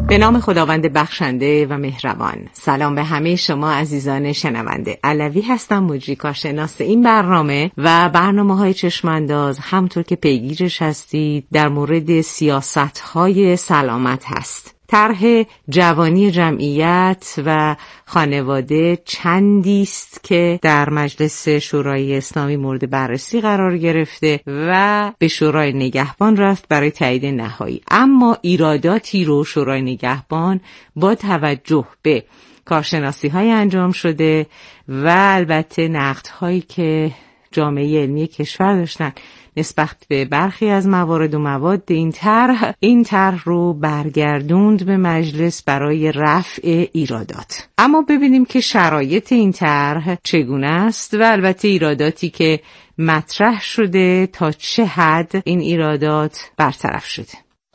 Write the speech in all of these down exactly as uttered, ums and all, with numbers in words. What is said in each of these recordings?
به نام خداوند بخشنده و مهربان. سلام به همه شما عزیزان شنونده. علوی هستم، مجری کارشناس این برنامه و برنامه‌های چشمانداز. همطور که پیگیرش هستید در مورد سیاست‌های سلامت هست. طرح جوانی جمعیت و خانواده چندی است که در مجلس شورای اسلامی مورد بررسی قرار گرفته و به شورای نگهبان رفت برای تایید نهایی. اما ایراداتی رو شورای نگهبان با توجه به کارشناسی‌های انجام شده و البته نقدهایی که جامعه علمی کشور داشتن نسبت به برخی از موارد و مواد این طرح این طرح رو برگردوند به مجلس برای رفع ایرادات. اما ببینیم که شرایط این طرح چگونه است و البته ایراداتی که مطرح شده تا چه حد این ایرادات برطرف شده.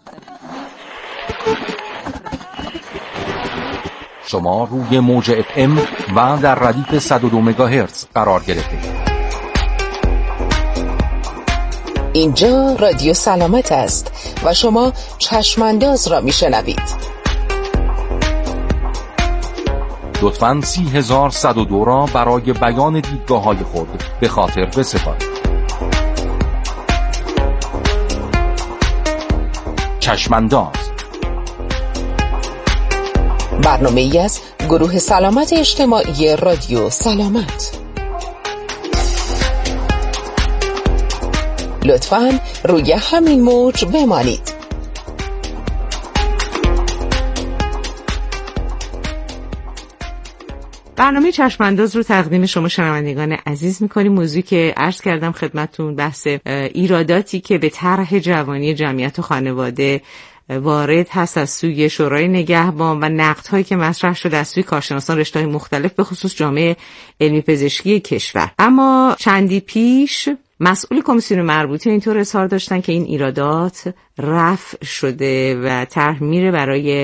شما روی موج اف ام و در ردیف صد و دو مگاهرتز قرار گرفتید. اینجا رادیو سلامت است و شما چشمانداز را میشنوید. لطفاً سی هزار صد و دو را برای بیان دیدگاه های خود به خاطر بسپارید. چشمانداز برنامه ای از گروه سلامت اجتماعی رادیو سلامت. لطفاً روی همین موج بمانید. برنامه چشمانداز رو تقدیم شما شنوندگان عزیز می‌کنیم. موضوعی که عرض کردم خدمتتون بحث ایراداتی که به طرح جوانی جمعیت و خانواده وارد هست از سوی شورای نگهبان و نقدهایی که مطرح شده از سوی کارشناسان رشته‌های مختلف به خصوص جامعه علمی پزشکی کشور. اما چندی پیش مسئول کمیسیون مربوطه اینطور اظهار داشتن که این ایرادات رفع شده و طرح میره برای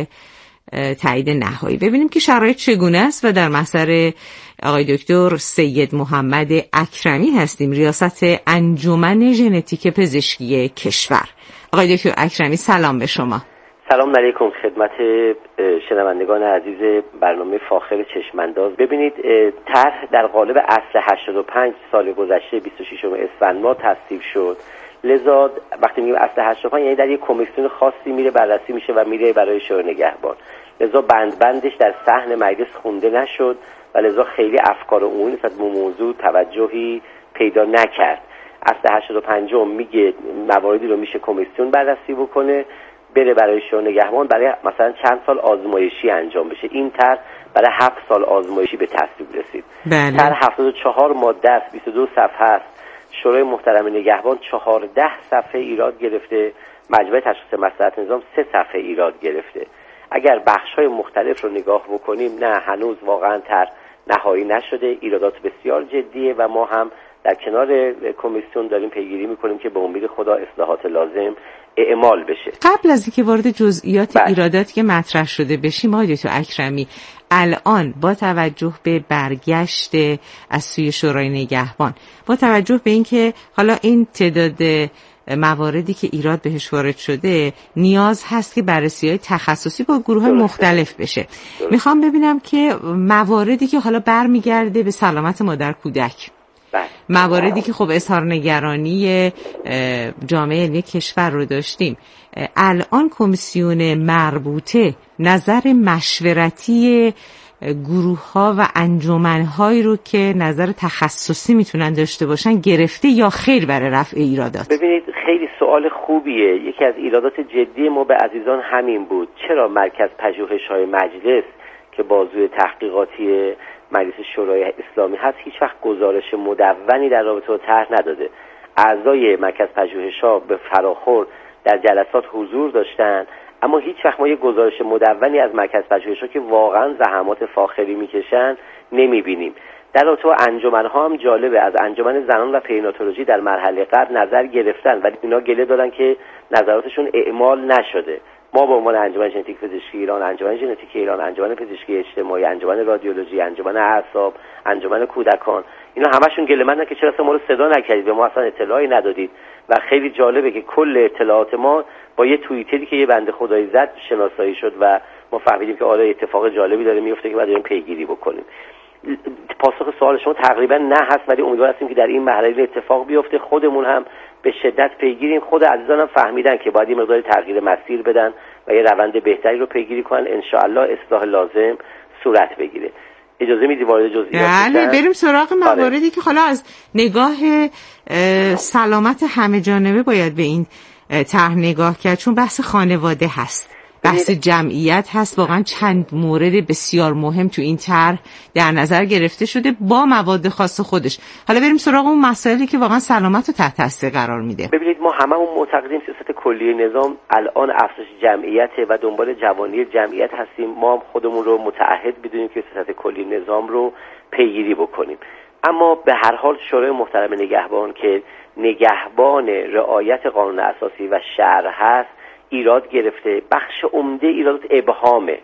تایید نهایی. ببینیم که شرایط چگونه است و در محضر آقای دکتر سید محمد اکرمی هستیم، ریاست انجمن ژنتیک پزشکی کشور. آقای دکتر اکرمی سلام به شما. سلام علیکم خدمت شنوندگان عزیز برنامه فاخر چشمانداز. ببینید طرح در قالب اصل هشتاد و پنج سال گذشته بیست و ششم اسفند ماه تصویب شد. لذا وقتی میگیم اصل هشتاد و پنج یعنی در یک کمیسیون خاصی میره بررسی میشه و میره برای شورای نگهبان. لذا بند بندش در صحن مجلس خونده نشد و لذا خیلی افکار عمومی نسبت به موضوع توجهی پیدا نکرد. اصل هشتاد و پنج میگه مواردی رو میشه کمیسیون بررسی بکنه، بره برای شورای نگهبان برای مثلا چند سال آزمایشی انجام بشه. این طرح برای هفت سال آزمایشی به تصویب رسید. بله. طرح هفتاد و چهار ماده است، بیست و دو صفحه است. شورای محترم نگهبان چهارده صفحه ایراد گرفته، مجمع تشخیص مصلحت نظام سه صفحه ایراد گرفته. اگر بخش‌های مختلف رو نگاه بکنیم نه هنوز واقعا طرح نهایی نشده، ایرادات بسیار جدیه و ما هم در کنار کمیسیون داریم پیگیری میکنیم که به امید خدا اصلاحات لازم اعمال بشه. قبل از اینکه وارد جزئیات بله. ایراداتی که مطرح شده بشیم آقای دکتر اکرمی، الان با توجه به برگشت از سوی شورای نگهبان، با توجه به اینکه حالا این تعداد مواردی که ایراد بهش وارد شده نیاز هست که بررسی‌های تخصصی با گروه‌های مختلف بشه، درست. میخوام ببینم که مواردی که حالا برمیگرده به سلامت مادر کودک، مواردی که خب اظهار نگرانی جامعه علمی کشور رو داشتیم، الان کمیسیون مربوطه نظر مشورتی گروه‌ها و انجمن‌هایی رو که نظر تخصصی میتونن داشته باشن گرفته یا خیر برای رفع ایرادات؟ ببینید خیلی سوال خوبیه. یکی از ایرادات جدی ما به عزیزان همین بود، چرا مرکز پژوهش‌های مجلس که بازوی تحقیقاتی مجلس شورای اسلامی هست هیچ وقت گزارش مدونی در رابطه با طرح نداده. اعضای مرکز پژوهش‌ها به فراخور در جلسات حضور داشتن اما هیچ وقت ما یه گزارش مدونی از مرکز پژوهش‌ها که واقعا زحمات فاخری میکشن نمیبینیم. در رابطه با انجمن‌ها هم جالبه، از انجمن زنان و پریناتولوژی در مرحله قبل نظر گرفتن ولی اینا گله دارن که نظراتشون اعمال نشده. ما به عنوان انجمن ژنتیک پزشکی ایران، انجمن ژنتیک ایران، انجمن پزشکی اجتماعی، انجمن رادیولوژی، انجمن اعصاب، انجمن کودکان، اینا همشون گله مندن که چرا ما رو صدا نکردید، به ما اصلا اطلاعی ندادید. و خیلی جالبه که کل اطلاعات ما با یه توییتری که یه بنده خدایی زد شناسایی شد و ما فهمیدیم که آره اتفاق جالبی داره میفته که باید بریم پیگیری بکنیم. پاسخ سوال شما تقریبا نه هست، ولی امیدوار هستیم که در این مرحله اتفاق بیفته. خودمون هم به شدت پیگیریم، خود عزیزان هم فهمیدن که باید یه مقدار تغییر مسیر بدن و یه روند بهتری رو پیگیری کنن، ان شاء الله اصلاح لازم صورت بگیره. اجازه میدی وارد جزئیات بشم؟ بله بریم سراغ مواردی آره. که حالا از نگاه سلامت همه جانبه باید به این طرح نگاه کرد، چون بحث خانواده هست، بحث جمعیت هست. واقعا چند مورد بسیار مهم تو این طرح در نظر گرفته شده با مواد خاص خودش. حالا بریم سراغ اون مسائلی که واقعا سلامت رو تحت تاثیر قرار میده. ببینید ما هممون معتقدیم سیاست کلی نظام الان افزایش جمعیت و دنبال جوانی جمعیت هستیم. ما هم خودمون رو متعهد بدونیم که سیاست کلی نظام رو پیگیری بکنیم. اما به هر حال شورای محترم نگهبان که نگهبان رعایت قانون اساسی و شرع هست ایراد گرفته. بخش عمده ایرادات ابهامه،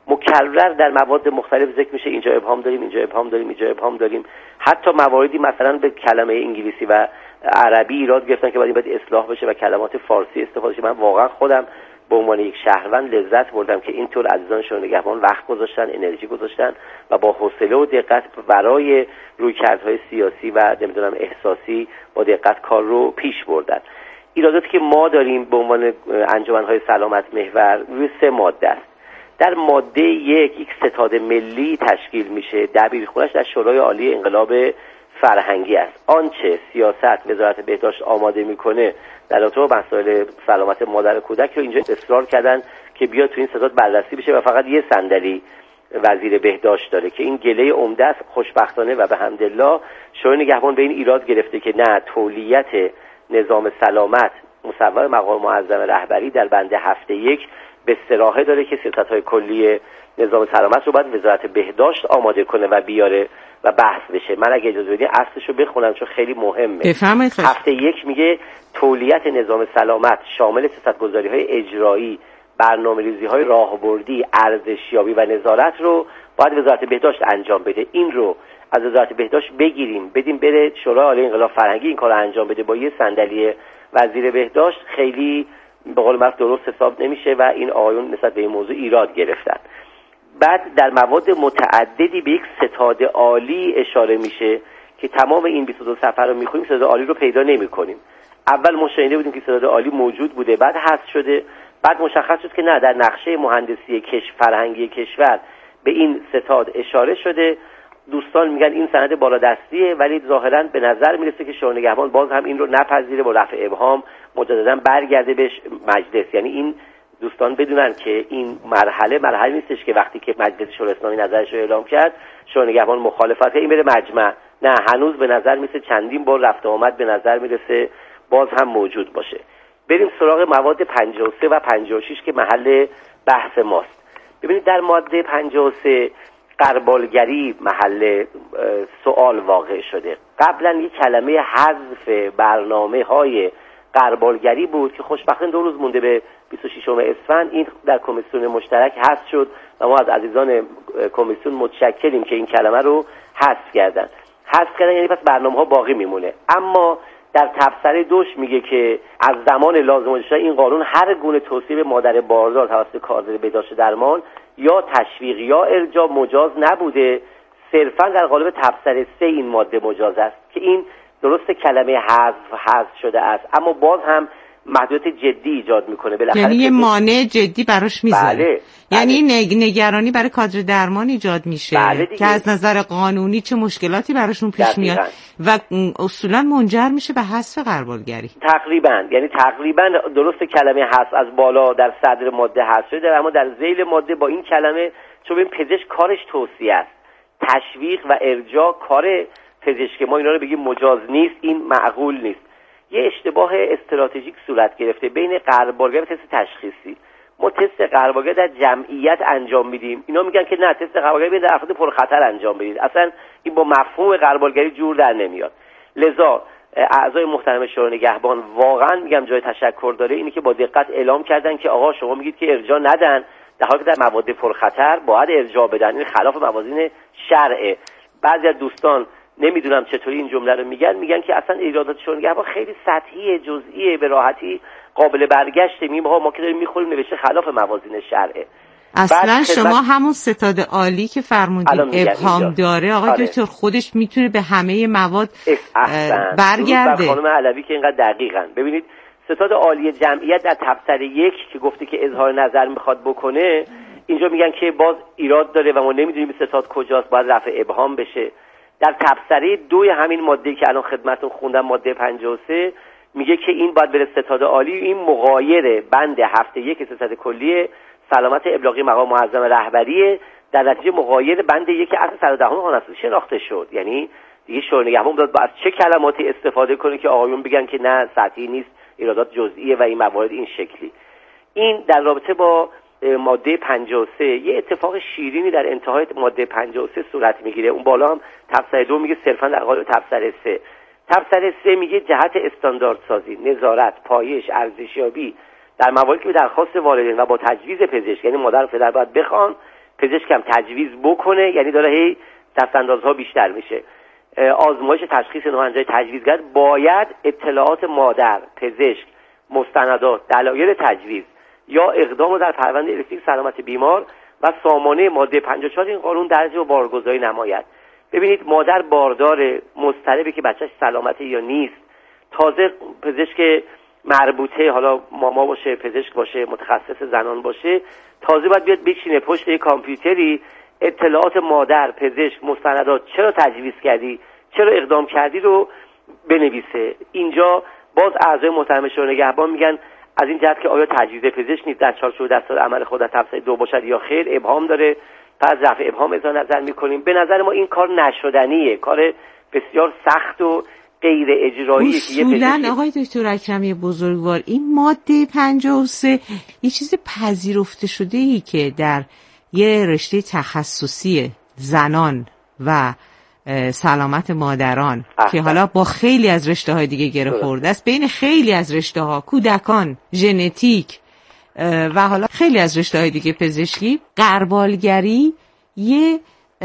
مکرر در مواد مختلف ذکر میشه، اینجا ابهام داریم، اینجا ابهام داریم، اینجا ابهام داریم. حتی مواردی مثلا به کلمه انگلیسی و عربی ایراد گرفتن که باید باید اصلاح بشه و کلمات فارسی استفاده شه. من واقعا خودم به عنوان یک شهروند لذت بردم که اینطور عزیزان شورای نگهبان وقت گذاشتن، انرژی گذاشتن و با حوصله و دقت برای رویکردهای سیاسی و نمیدونم احساسی با دقت کار رو پیش بردن. ایراداتی که ما داریم به عنوان انجمن‌های سلامت محور روی سه ماده است. در ماده یک یک ستاد ملی تشکیل میشه، دبیرخونه‌اش در شورای عالی انقلاب فرهنگی است. آنچه سیاست وزارت بهداشت آماده میکنه در رابطه با مسائل سلامت مادر و کودک رو اینجا اصرار کردن که بیاد تو این ستاد بررسی بشه و فقط یه صندلی وزیر بهداشت داره که این گله عمده است. خوشبختانه و به حمدالله شورای نگهبان به این ایراد گرفته که نه، تولیت نظام سلامت مصوب مقام معظم رهبری در بند هفت یک به صراحه داره که سیاست‌های کلی نظام سلامت رو باید وزارت بهداشت آماده کنه و بیاره و بحث بشه. من اگه اجازه بدین اصلش رو بخونم چون خیلی مهمه. بفرمایید. هفت یک میگه تولیت نظام سلامت شامل سیاست‌گذاری‌های اجرایی، برنامه‌ریزی‌های راهبردی، ارزشیابی و نظارت رو باید وزارت بهداشت انجام بده. این رو از وزارت بهداشت بگیریم بدیم بره شورای عالی انقلاب فرهنگی این کارو انجام بده با یه صندلی وزیر بهداشت، خیلی به قول معروف درست حساب نمیشه و این آقایون نسبت به این موضوع ایراد گرفتن. بعد در مواد متعددی به یک ستاد عالی اشاره میشه که تمام این بیست و دو صفحه رو میخونیم ستاد عالی رو پیدا نمیکنیم. اول ما شنیده بودیم که ستاد عالی موجود بوده، بعد حذف شده، بعد مشخص شد که نه، در نقشه مهندسی کشور فرهنگی کشور به این ستاد اشاره شده. دوستان میگن این سند بالادستیه، ولی ظاهرا به نظر میرسه که شورای نگهبان باز هم این رو نپذیره، با رفع ابهام مجددا برگرده به مجلس. یعنی این دوستان بدونن که این مرحله مرحله نیستش که وقتی که مجلس شورای اسلامی نظرش رو اعلام کرد شورای نگهبان مخالفت این بره مجمع. نه، هنوز به نظر میرسه چندین بار رفت آمد به نظر میرسه باز هم موجود باشه. بریم سراغ مواد پنجاه و سه و پنجاه و شش که محل بحث ماست. ببینید در ماده پنجاه و سه غربالگری محل سوال واقع شده. قبلا یک کلمه حذف برنامه‌های غربالگری بود که خوشبختانه دو روز مونده به بیست و ششم اسفند این در کمیسیون مشترک حذف شد و ما از عزیزان کمیسیون متشکریم که این کلمه رو حذف کردن. حذف کردن یعنی پس برنامه‌ها باقی میمونه. اما در تبصره دوش میگه که از زمان لازم اجرای این قانون هر گونه توصیه مادر باردار توسط کارزار بهداشت درمان یا تشویق یا ارجاع مجاز نبوده، صرفا در قالب تبصره سه این ماده مجاز است که این درست کلمه حذف حذف شده است، اما باز هم محدودیت جدی ایجاد میکنه. بالاخره یعنی یه مانع جدی براش میذاره. بله. یعنی بله. نگرانی برای کادر درمان ایجاد میشه. بله که از نظر قانونی چه مشکلاتی براشون پیش میاد و اصولا منجر میشه به حذف غربالگری. تقریبا یعنی تقریبا درست کلمه حذف از بالا در صدر ماده حذف شده، اما در ذیل ماده با این کلمه، چون این پزشک کارش توصیه است، تشویق و ارجاع کار پزشک، ما اینا رو بگیم مجاز نیست، این معقول نیست. یه اشتباه استراتژیک صورت گرفته بین غربالگری و تست تشخیصی. ما تست غربالگری در جمعیت انجام میدیم، اینا میگن که نه، تست غربالگری در افراد پرخطر انجام بدید. اصلا این با مفهوم غربالگری جور در نمیاد. لذا اعضای محترم شورای نگهبان واقعا میگم جای تشکر داره اینی که با دقت اعلام کردن که آقا شما میگید که ارجاع ندن، در حالی که در مواد پرخطر باید ارجاع بدن. این خلاف موازین شرعه. بعضی از دوستان نمیدونم چطوری این جمله رو میگن، میگن که اصلا ایرادات شورای نگهبان خیلی سطحی، جزئیه، به راحتی قابل برگشته. میگیم ها ما که داریم میخوریم نوشته خلاف موازین شرعه. اصلا شما همون ستاد عالی که فرمودید ابهام داره آقای آره. دکتر خودش میتونه به همه مواد برگرده. خانم علوی که اینقدر دقیقاً ببینید ستاد عالی جمعیت در تبصره یک که گفته که اظهار نظر میخواد بکنه، اینجا میگن که باز ایراد داره و ما نمیدونیم ستاد کجاست، باید رفع ابهام بشه. در تبصره دوی همین ماده که الان خدمتتون خوندم، ماده پنجاه و سه، میگه که این باید بره ستاد عالی، این مغایر بند هفته یک سیاست کلی سلامت ابلاغی مقام معظم رهبری در نتیجه مغایر بند یک اصل صد و ده قانون اساسی شناخته شد. یعنی دیگه شورای نگهبان باید با از چه کلماتی استفاده کنه که آقایون بگن که نه سطحی نیست، ایرادات جزئیه و این موارد این شکلی. این در رابطه با ماده پنجاه و سه یه اتفاق شیرینی در انتهای ماده پنجاه و سه صورت میگیره. اون بالا هم تبصره دو میگه صرفا در قالب تبصره سه. تبصره سه میگه جهت استانداردسازی، نظارت، پایش، ارزشیابی در مواردی که به درخواست والدین و با تجویز پزشک، یعنی مادر و پدر باید بخوان، پزشک هم تجویز بکنه، یعنی داره هی دستاندازها بیشتر میشه. آزمایش تشخیص ناهنجاری تجویزگر باید اطلاعات مادر، پزشک، مستندات، دلایل تجویز یا اقدام رو در پرونده الکتریک سلامت بیمار و سامانه ماده پنجاه و چهار این قانون درج و بارگذاری نماید. ببینید مادر باردار مضطربه که بچهش سلامته یا نیست، تازه پزشک مربوطه، حالا ماما باشه، پزشک باشه، متخصص زنان باشه، تازه باید بیاد بشینه پشت یک کامپیوتری اطلاعات مادر، پزشک، مستندات، چرا تجویز کردی، چرا اقدام کردی رو بنویسه. اینجا باز اعضای محترم شورای نگهبان میگن از این جهت که آیا تجویز پزشک نیست در چارچوب دستور عمل خود در تبصره دو باشد یا خیر، ابهام داره، پس رفع ابهام اظهار نظر میکنیم. به نظر ما این کار نشدنیه، کار بسیار سخت و غیر اجراییه که یه اصولاً آقای دکتر اکرمی بزرگوار این ماده پنجاه و سه یه چیز پذیرفته شده ای که در یه رشته تخصصی زنان و سلامت مادران احسن. که حالا با خیلی از رشته های دیگه گره خورده است، بین خیلی از رشته ها، کودکان، ژنتیک و حالا خیلی از رشته های دیگه پزشکی، غربالگری یه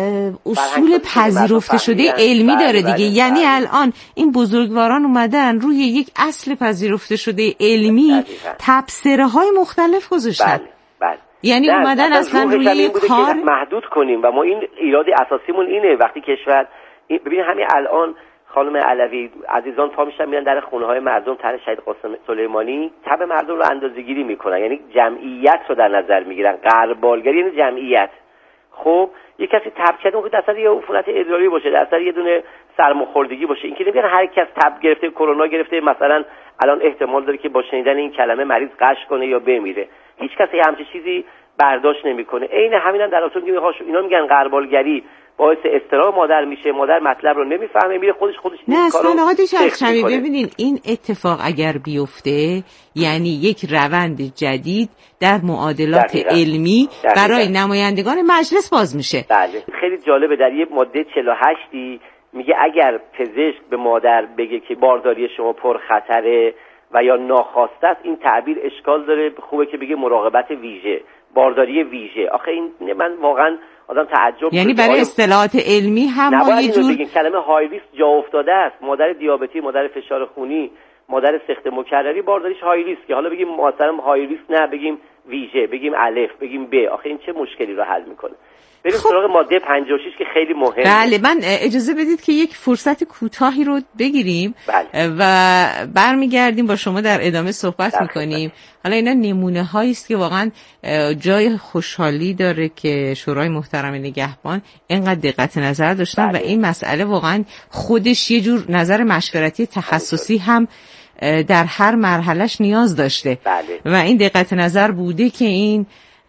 اصول پذیرفته شده علمی داره دیگه. یعنی الان این بزرگواران اومدن روی یک اصل پذیرفته شده علمی تبصره های مختلف گذاشتن. بله. یعنی اومدن اصلا روی یک کار محدود کنیم و ما این ایراد اساسیمون اینه. وقتی کشور ببین همین الان خانم علوی عزیزان پا میشن میرن در خونه های مردم طرح شهید قاسم سلیمانی تب مردم رو اندازه‌گیری میکنن، یعنی جمعیت رو در نظر میگیرن. غربالگری یعنی جمعیت. خب یک کسی تب کرده اون اصلا یه عفونت ادراری باشه، در اصل یه دونه سرماخوردگی باشه، این که نمیگن هر کس تب گرفته، کرونا گرفته، مثلا الان احتمال داره که با شنیدن این کلمه مریض غش کنه یا بمیره. هیچ کسی همچین چیزی برداشت نمیکنه. عین همینم هم در اصل میگه اینا میگن غربالگری باعث اضطراب مادر میشه، مادر مطلب رو نمیفهمه، میره خودش خودش نه اصلا آقا دکتر ببینین این اتفاق اگر بیفته یعنی یک روند جدید در معادلات دقیقا. علمی دقیقا. برای نمایندگان مجلس باز میشه. بله خیلی جالبه در یه ماده چهل و هشت میگه اگر پزشک به مادر بگه که بارداری شما پر خطره و یا ناخواسته است، این تعبیر اشکال داره، خوبه که بگه مراقبت ویژه، بارداری ویژه. آخه این من واقعا آدم تعجب یعنی برای اصطلاحات علمی هم ما یه جور بگیم کلمه های ریسک جا افتاده است. مادر دیابتی، مادر فشار خونی، مادر سخت مکرری بارداریش های ریسک. حالا بگیم مثلا های ریسک نه بگیم ویژه، بگیم الف، بگیم ب. آخه این چه مشکلی رو حل میکنه؟ بریم خب. سراغ ماده پنجاه و شش که خیلی مهمه. بله من اجازه بدید که یک فرصت کوتاهی رو بگیریم بله. و برمیگردیم با شما در ادامه صحبت میکنیم. حالا اینا نمونه هایی است که واقعا جای خوشحالی داره که شورای محترم نگهبان اینقدر دقت نظر داشتن بله. و این مسئله واقعا خودش یه جور نظر مشورتی تخصصی هم در هر مرحلهش نیاز داشته بله. و این دقت نظر بوده که این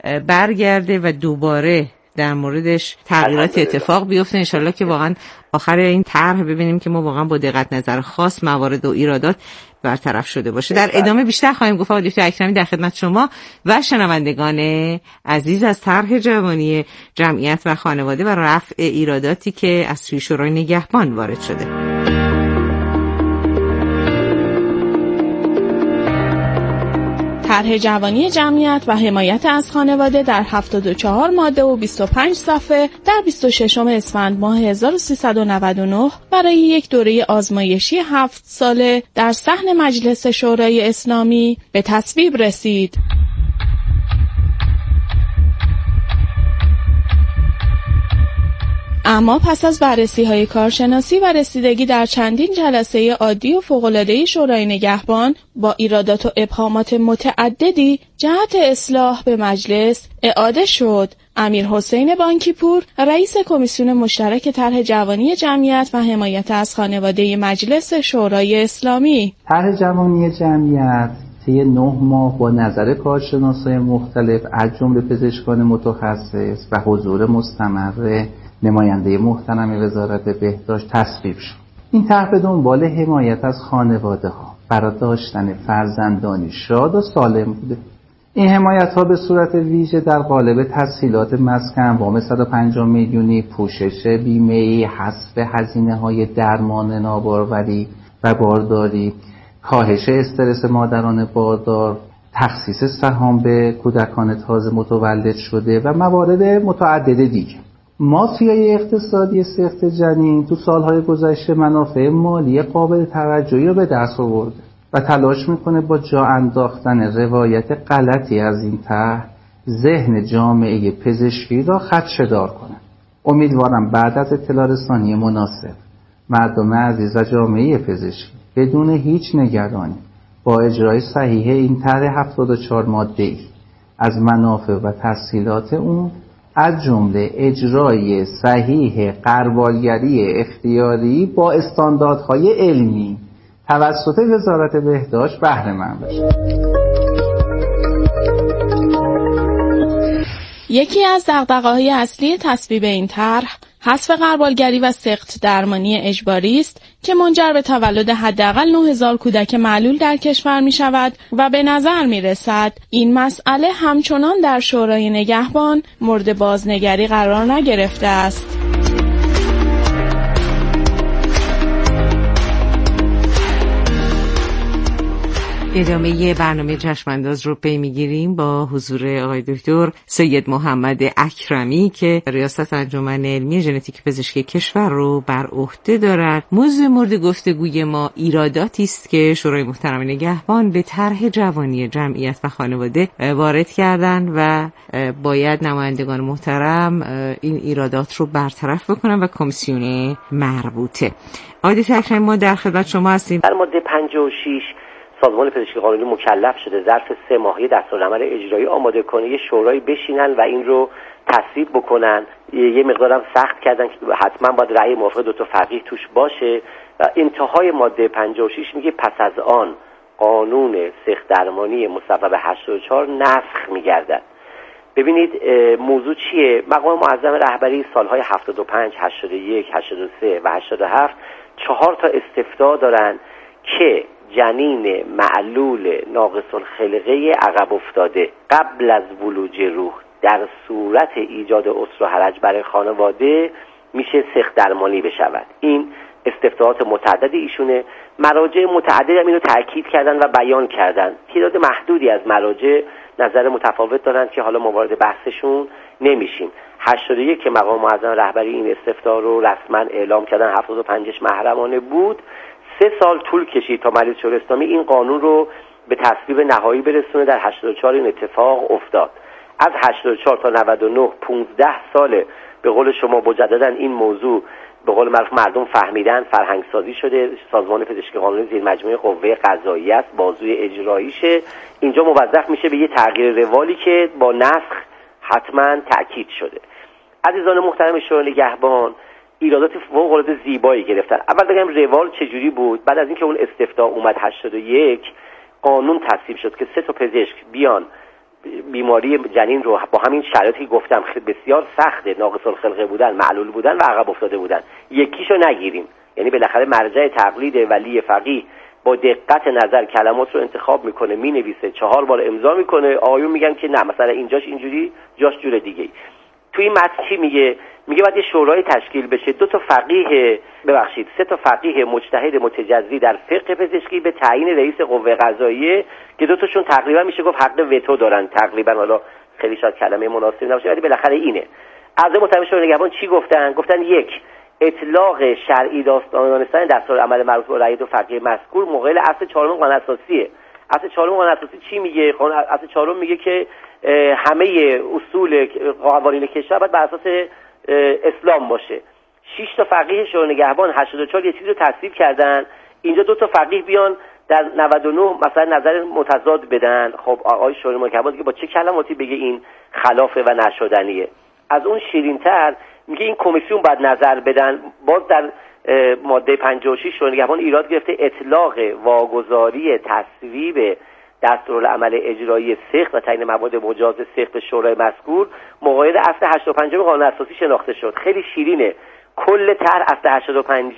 برگرده و دوباره در موردش تغییرات اتفاق بیفته. انشالله که واقعا آخر این طرح ببینیم که ما واقعا با دقت نظر خاص موارد و ایرادات برطرف شده باشه. در ادامه بیشتر خواهیم گفت. آقای دکتر اکرمی در خدمت شما و شنوندگان عزیز از طرح جوانی جمعیت و خانواده و رفع ایراداتی که از سوی شورای نگهبان وارد شده. طرح جوانی جمعیت و حمایت از خانواده در هفتاد و چهار ماده و بیست و پنج صفحه در بیست و ششم اسفند ماه هزار و سیصد و نود و نه برای یک دوره آزمایشی هفت ساله در صحن مجلس شورای اسلامی به تصویب رسید. اما پس از بررسی‌های کارشناسی و رسیدگی در چندین جلسه عادی و فوق‌العاده شورای نگهبان با ایرادات و ابهامات متعددی جهت اصلاح به مجلس اعاده شد. امیرحسین بانکیپور، رئیس کمیسیون مشترک طرح جوانی جمعیت و حمایت از خانواده مجلس شورای اسلامی: طرح جوانی جمعیت طی نه ماه با نظر کارشناسان مختلف از جمله پزشکان متخصص و حضور مستمر نماینده محترم وزارت بهداشت تصویب شد. این طرح به دنبال حمایت از خانواده ها برای داشتن فرزندانی شاد و سالم بوده. این حمایت ها به صورت ویژه در قالب تسهیلات مسکن، وام صد و پنجاه میلیونی، پوشش بیمه‌ای، حذف هزینه های درمان ناباروری و بارداری، کاهش استرس مادران باردار، تخصیص سهام به کودکان تازه متولد شده و موارد متعدد دیگه. مافیای اقتصادی سخت جنین تو سالهای گذشته منافع مالی قابل توجهی رو به دست آورده و تلاش میکنه با جا انداختن روایت غلطی از این طرح ذهن جامعه پزشکی را خدشه‌دار کنه. امیدوارم بعد از اطلاع رسانی مناسب مردم عزیز و جامعه پزشکی بدون هیچ نگرانی با اجرای صحیح این طرح هفتاد و چهار ماده‌ای از منافع و تسهیلات اون از جمله اجرای صحیح غربالگری اختیاری با استانداردهای علمی توسط وزارت بهداشت بهره مند بشه. یکی از دغدغه‌های اصلی تصویب این طرح حذف غربالگری و سقط درمانی اجباری است که منجر به تولد حداقل نه هزار کودک معلول در کشور می شود و به نظر می رسد این مسئله همچنان در شورای نگهبان مورد بازنگری قرار نگرفته است. ادامه برنامه چشمانداز رو پی میگیریم با حضور آقای دکتر سید محمد اکرمی که ریاست انجمن علمی ژنتیک پزشکی کشور رو بر عهده دارد. موضوع مورد گفتگوی ما ایراداتی است که شورای محترم نگهبان به طرح جوانی جمعیت و خانواده وارد کردن و باید نمایندگان محترم این ایرادات رو برطرف بکنن و کمیسیون مربوطه. آقای دکتر اکرمی، ما در خدمت شما هستیم. در ماده پنجاه و شش سازمان پزشکی قانونی مکلف شده ظرف سه ماهه دستورالعمل اجرایی آماده کنه، یه شورای بشینن و این رو تصویب بکنن. یه مقدارم سخت کردن که حتما باید رأی موافق دو تا فقیه توش باشه و انتهای ماده پنجاه و شش میگه پس از آن قانون سخت درمانی مصوب هشتاد و چهار نسخ میگردد. ببینید موضوع چیه؟ مقام معظم رهبری سالهای هفتاد و پنج، هشتاد و یک، هشتاد و سه و هشتاد و هفت چهار تا استفتاء دارن که جنین معلول ناقص الخلقه عقب افتاده قبل از ولوج روح در صورت ایجاد عسر و حرج برای خانواده میشه سخت درمانی بشود. این استفتاءات متعدد ایشونه. مراجع متعدد هم اینو تاکید کردن و بیان کردن. تعداد محدودی از مراجع نظر متفاوت دارن که حالا ما وارد بحثشون نمیشیم. هشتاد و یک که مقام معظم رهبری این استفتاء رو رسما اعلام کردن، هفتاد و پنجش محرمانه بود. سه سال طول کشید تا مجلس شورای اسلامی این قانون رو به تصویب نهایی برسونه. در هشتاد و چهار این اتفاق افتاد. از هشتاد و چهار تا نود و نه پانزده ساله به قول شما مجددا این موضوع به قول معروف مردم فهمیدن، فرهنگ سازی شده. سازمان پزشکی قانونی زیر مجموعه قوه قضاییه است، بازوی اجراییشه. اینجا موظف میشه به یه تغییر روالی که با نسخ حتما تأکید شده. عزیزان محترم شورای نگهبان ایرادات فوق‌العاده زیبایی گرفتن. اول بگم روال چجوری بود. بعد از اینکه اون استفتاء اومد هشتاد و یک قانون تصویب شد که سه تا پزشک بیان بیماری جنین رو با همین شرایطی که گفتم بسیار سخته، ناقص الخلقه بودن، معلول بودن و عقب افتاده بودن، یکیشو نگیریم. یعنی بالاخره مرجع تقلید ولی فقیه با دقت نظر کلمات رو انتخاب میکنه، مینویسه، چهار بار امضا میکنه. آقایون میگن که نه مثلا اینجاش اینجوری، جاش جور دیگه. توی این متن چی میگه؟ میگه باید یه شورای تشکیل بشه، دو تا فقیه ببخشید سه تا فقیه مجتهد متجزی در فقه پزشکی به تعیین رئیس قوه قضاییه که دو تاشون تقریبا میشه گفت حق وتو دارن. تقریبا حالا خیلی شاید کلمه مناسبی نباشه ولی بالاخره اینه. اعضای محترم شورای نگهبان چی گفتن؟ گفتن یک، اطلاق شرعی دانستن دستورالعمل مربوط به رأی دو فقیه مذکور مقابل اصل چهارم قانون اساسیه. اصل چهارم قانون اساسی چی میگه؟ اصل چهارم میگه که همه اصول قوانین کشور باید بر اساس اسلام باشه. شش تا فقیه شورای نگهبان هشتاد و چهار یه چیزی رو تصویب کردن، اینجا دو تا فقیه بیان در نود و نه مثلا نظر متضاد بدن. خب آقای شورای نگهبان دیگه با چه کلماتی بگه این خلافه و نشدنیه؟ از اون شیرین‌تر میگه این کمیسیون باید نظر بدن. باز در ماده پنجاه و شش شورای نگهبان ایراد گرفته اطلاق واگذاری تصویب دستورالعمل اجرایی سخت و تعیین مواد مجاز سخت شورای مذکور مقاید اصل هشتاد و پنج قانون اساسی شناخته شد. خیلی شیرینه. کل طرح اصل هشتاد و پنج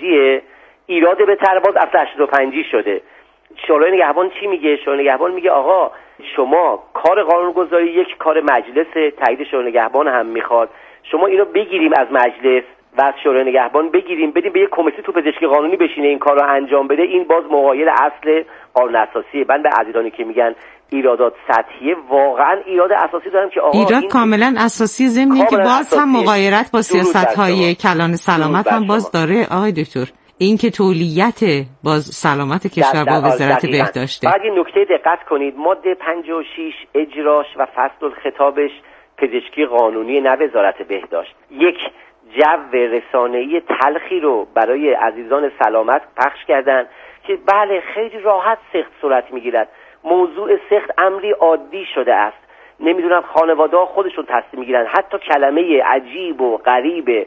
ایراد به طرح باز اصل هشتاد و پنج شده. شورای نگهبان چی میگه؟ شورای نگهبان میگه آقا شما کار قانونگذاری یک کار مجلس، تایید شورای نگهبان هم میخواد، شما اینو بگیریم از مجلس و از شورای نگهبان بگیریم بدیم به یک کمیته تو پزشکی قانونی بشینه این کار رو انجام بده. این باز مغایر اصل قانون اساسی. من به عزیزانی که میگن ایرادات سطحیه، واقعا ایراد اساسی دارم که آقا ایراد این کاملا اساسی، ضمن که باز هم مغایرت با سیاست‌های کلان سلامت هم باز داره آقای دکتر، این که تولیت باز سلامت کشور با وزارت بهداشته. بعد این نکته دقت کنید، ماده پنجاه و شش اجراش و فصل الخطابش پزشکی قانونی نه وزارت بهداشت. یک جو رسانه‌ای تلخی رو برای عزیزان سلامت پخش کردن که بله خیلی راحت سخت صورت میگیرد. موضوع سخت امری عادی شده است. نمیدونم خانواده‌ها خودشون تصمیم میگیرن. حتی کلمه عجیب و غریب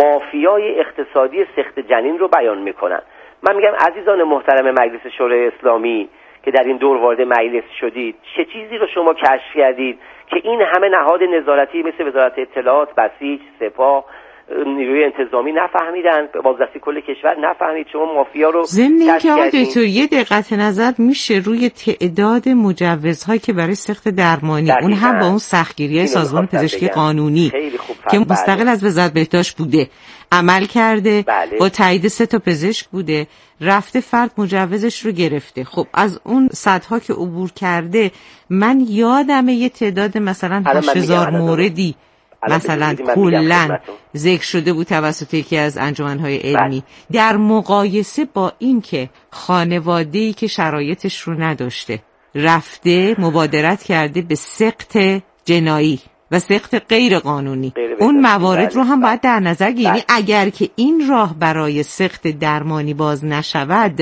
مافیای اقتصادی سخت جنین رو بیان میکنن. من میگم عزیزان محترم مجلس شورای اسلامی که در این دور وارد مجلس شدید، چه چیزی رو شما کشف کردید که این همه نهاد نظارتی مثل وزارت اطلاعات، بسیج، سپاه، نیروی انتظامی نفهمیدن، بازرسی کل کشور نفهمید، شما مافیا رو ضمن اینکه آقای دکتر یه دقت نظر میشه روی تعداد مجوزهایی که برای سخت درمانی، اون هم با اون سختگیری سازمان پزشکی قانونی که مستقل از وزارت بهداشت بوده عمل کرده، بله. با تایید سه تا پزشک بوده، رفته فرد مجوزش رو گرفته. خب از اون صدها که عبور کرده، من یادمه یه تعداد مثلا هشت هزار موردی مثلا کلن ذکر شده بود توسط یکی از انجمنهای علمی. بله. در مقایسه با این که خانواده‌ای که شرایطش رو نداشته رفته مبادرت کرده به سقط جنایی و سقط غیر قانونی، اون موارد رو هم باید در نظر گیریم. یعنی اگر که این راه برای سقط درمانی باز نشود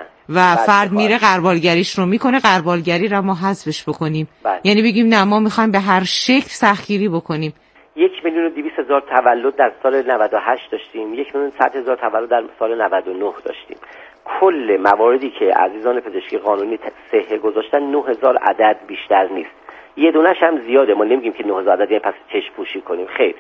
و فرد میره غربالگریش رو میکنه، غربالگری رو ما حذفش بکنیم. بله. یعنی بگیم نه ما میخوایم به هر شکل سختگیری بکنیم. یک میلیون و دویست هزار تولد در سال نود و هشت داشتیم، یک میلیون صد هزار تولد در سال نود و نه داشتیم. کل مواردی که عزیزان پزشکی قانونی صحه گذاشتن نه هزار عدد بیشتر نیست. یه دونش هم زیاده، ما نمیگیم که نه هزار عدد یعنی پس چشم پوشی کنیم، خیر.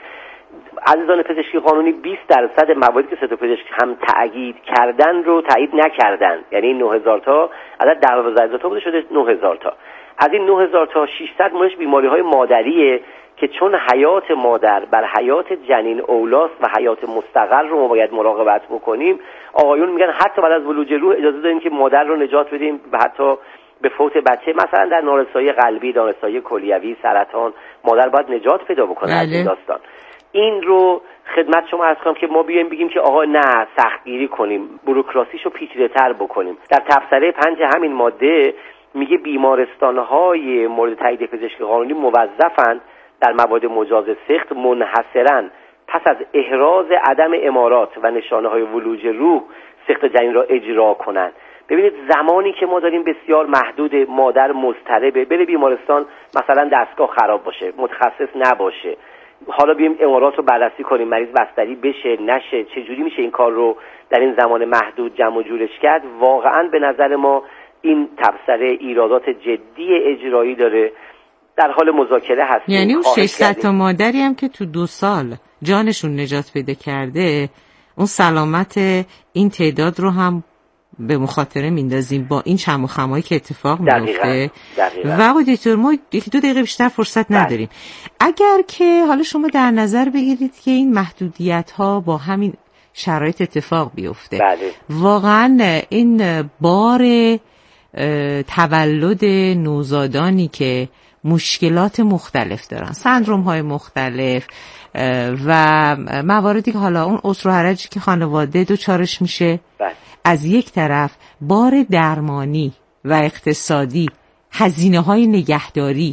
عزیزان پزشکی قانونی بیست درصد مواردی که سه تا پزشک هم تأیید کردن رو تایید نکردن، یعنی نه هزار تا عدد دوازده هزار تا بوده شده نه هزار تا. از این نه هزار تا ششصد موردش بیماری‌های مادریه که چون حیات مادر بر حیات جنین اولاست و حیات مستقر رو ما باید مراقبت بکنیم، آقایون میگن حتی بعد از ولوج روح اجازه داریم که مادر رو نجات بدیم و حتی به فوت بچه، مثلا در نارسایی قلبی، نارسایی کلیوی، سرطان، مادر باید نجات پیدا بکنه از این داستان. این رو خدمت شما عرض کنم که ما بیایم بگیم که آقا نه سختگیری کنیم، بوروکراسیشو پیچیده‌تر بکنیم. در تبصره پنج همین ماده میگه بیمارستان‌های مورد تایید پزشکی قانونی موظفند در مواد مجاز سخت منحصراً پس از احراز عدم امارات و نشانه‌های ولوج روح سخت جنین را اجرا کنند. ببینید زمانی که ما داریم بسیار محدود، مادر مضطربه بره بیمارستان، مثلا دستگاه خراب باشه، متخصص نباشه، حالا بیایم امارات رو بررسی کنیم، مریض بستری بشه نشه، چجوری میشه این کار رو در این زمان محدود جمع و جورش کرد. واقعاً به نظر ما این تبصره ایرادات جدی اجرایی داره، در حال مذاکره هستیم. یعنی اون ششصد تا مادری هم که تو دو سال جانشون نجات پیدا کرده، اون سلامت این تعداد رو هم به مخاطره میندازیم با این چم و خمایی که اتفاق میفته. و آقای دکتر ما یکی دو دقیقه بیشتر فرصت نداریم. اگر که حالا شما در نظر بگیرید که این محدودیت ها با همین شرایط اتفاق بیفته، بله. واقعا این بار تولد نوزادانی که مشکلات مختلف دارن، سندروم های مختلف و مواردی که حالا اون عسر و حرجی که خانواده دوچارش میشه، بله. از یک طرف بار درمانی و اقتصادی، هزینه های نگهداری،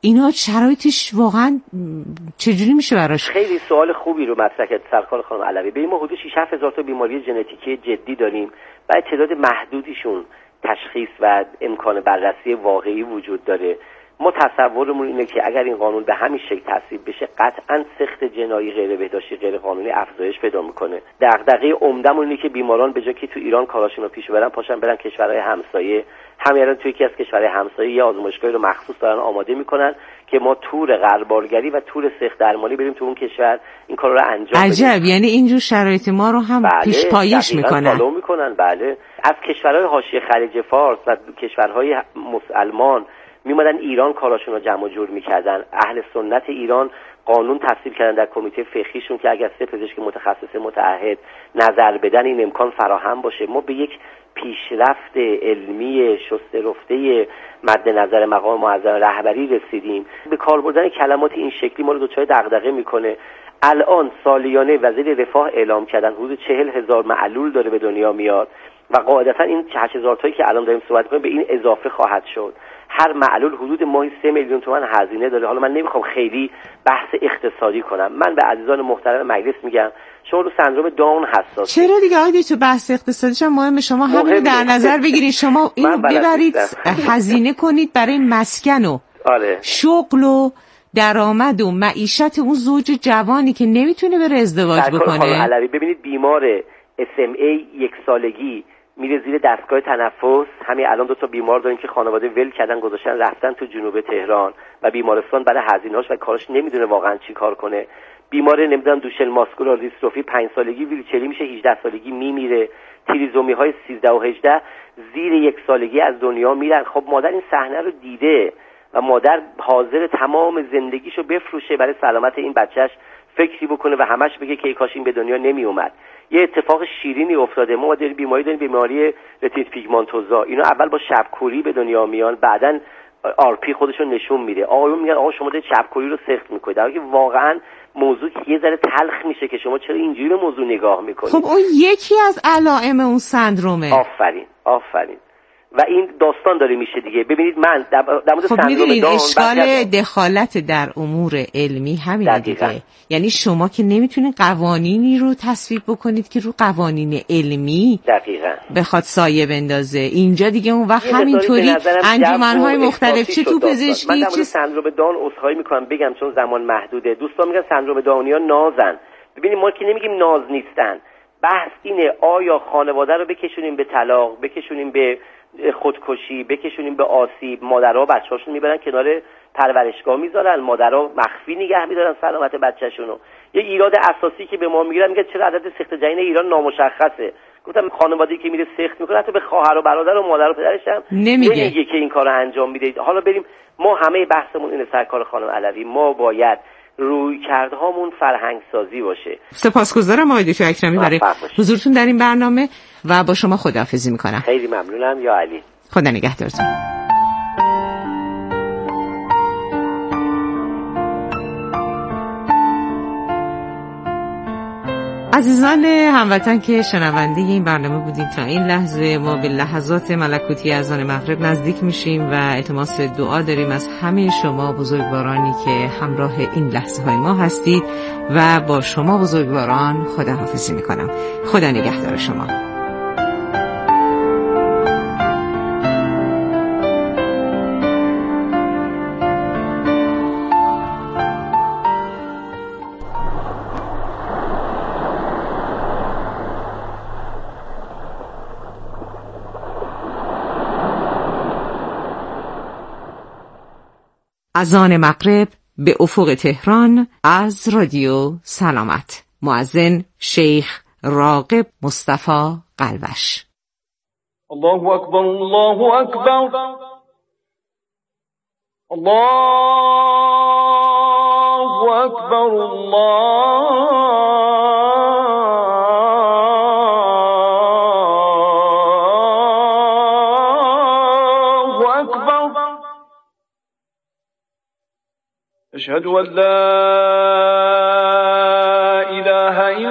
اینا شرایطش واقعا چجوری میشه براش؟ خیلی سوال خوبی رو مطرح کرد سرکار خانم علوی. ببین ما حدود شش هفت هزار تا بیماری ژنتیکی جدی داریم و تعداد محدودیشون تشخیص و امکان بررسی واقعی وجود داره. ما تصورمون اینه که اگر این قانون به همین شکل تصویب بشه قطعاً سخت جنایی، غیر بهداشتی، غیر قانونی افزایش پیدا میکنه. دغدغه عمدمون اینه که بیماران به جای که تو ایران کاراشون رو پیش ببرن پاشن برن کشورهای همسایه. همین الان توی یکی از کشورهای همسایه یه آزمایشگاهی رو مخصوص دارن آماده میکنن که ما تور غربالگری و تور سخت درمانی بریم تو اون کشور این کارا رو انجام بدیم. عجب، یعنی اینجور شرایط ما رو هم بله، پیش پایش میکنن. فالو میکنن. بله، از کشورهای حاشیه خلیج فارس و کشورهای مسلمان میمدن ایران کاراشون رو جمع و جور میکردن. اهل سنت ایران قانون تصویب کردن در کمیته فقهیشون که اگر سه پزشک متخصص متعهد نظر بدن این امکان فراهم باشه. ما به یک پیشرفت علمی شسته رفته مد نظر مقام معظم رهبری رسیدیم. به کار بردن کلمات این شکلی ما رو دچار دغدغه میکنه. الان سالیانه وزیر رفاه اعلام کردن حدود چهل هزار معلول داره به دنیا میاد و قاعدتا این هشت هزار تایی که الان داریم صحبت می‌کنیم به این اضافه خواهد شد. هر معلول حدود ماهی سه میلیون تومان هزینه داره. حالا من نمیخوام خیلی بحث اقتصادی کنم. من به عزیزان محترم مجلس میگم شما رو سندروم داون حساس. چرا دیگه آقای تو بحث اقتصادیش هم مهمه. شما همین در نظر بگیرید، شما اینو ببرید هزینه کنید برای مسکن و آره. شغل و درآمد و معیشت اون زوج جوانی که نمیتونه بره ازدواج بکنه. علوی ببینید بیمار اس ام ای یک سالگی میره زیر دستگاه تنفس. همین الان دو تا بیمار داریم که خانواده ول کردن گذاشتن رفتن تو جنوب تهران و بیمارستان برای هزینه‌اش و کارش نمیدونه واقعا چی کار کنه. بیمار نمیدونم دوشل ماسکولار دیستروفی پنج سالگی ویلچری میشه، هجده سالگی میمیره. تریزومی های سیزده و هجده زیر یک سالگی از دنیا میرن. خب مادر این صحنه رو دیده و مادر حاضر تمام زندگیشو بفروشه برای سلامت این بچهش فکری بکنه و همش بگه که ای کاش این به دنیا نمی اومد. یه اتفاق شیرینی افتاده. ما داریم بیماری داریم بیماری رتینیت پیگمانتوزا. اینا اول با شبکوری به دنیا میان، بعدن آر پی خودشون نشون میده. آقایون میگن آقا شما دارید شبکوری رو سخت میکنید، در حالی که واقعا موضوع یه ذره تلخ میشه که شما چرا اینجوری به موضوع نگاه میکنید. خب اون یکی از علائم اون سندرومه. آفرین آفرین. و این داستان داره میشه دیگه. ببینید من در مورد خب سندروم داون اشکال دخالت در امور علمی همینه دیگه. یعنی شما که نمیتونید قوانینی رو تصویب بکنید که رو قوانین علمی دقیقاً بخواد سایه بندازه. اینجا دیگه اون وقت همینطوری انجمنهای مختلف چه تو پزشکی من در مورد سندروم داون عذرخواهی میکنم بگم چون زمان محدوده. دوستان میگن سندروم داونیا نازن. ببینید ما که نمیگیم ناز نیستن. بحث اینه آیا خانواده رو بکشونیم به طلاق، بکشونیم به خودکشی، بکشونیم به آسیب. مادرها بچه‌هاشون میبرن کنار پرورشگاه میذارن، مادرها مخفی نگه میدارن سلامت بچه‌شونو. یه ایراد اساسی که به ما میگیرن میگه چرا عدد سخت جنین ایران نامشخصه. گفتم خانواده‌ای که میره سخت میکنه حتی به خواهر و برادر و مادر و پدرش هم نمیگه, نمیگه که این کارو انجام میده. حالا بریم ما همه بحثمون اینه سرکار خانم علوی، ما باید روی کردهامون فرهنگ سازی باشه. سپاسگزارم آقای دکتر اکرمی برای حضورتون در این برنامه و با شما خداحافظی میکنم. خیلی ممنونم یا علی. خدا نگهدارتون. عزیزان هموطن که شنونده این برنامه بودیم تا این لحظه، ما به لحظات ملکوتی اذان مغرب نزدیک میشیم و التماس دعا داریم از همه شما بزرگوارانی که همراه این لحظه های ما هستید و با شما بزرگواران خداحافظی میکنم. خدا نگهدار شما. اذان مغرب به افق تهران از رادیو سلامت. مؤذن شیخ راغب مصطفی قلوش. الله اکبر الله اکبر الله اکبر الله أشهد أن لا إله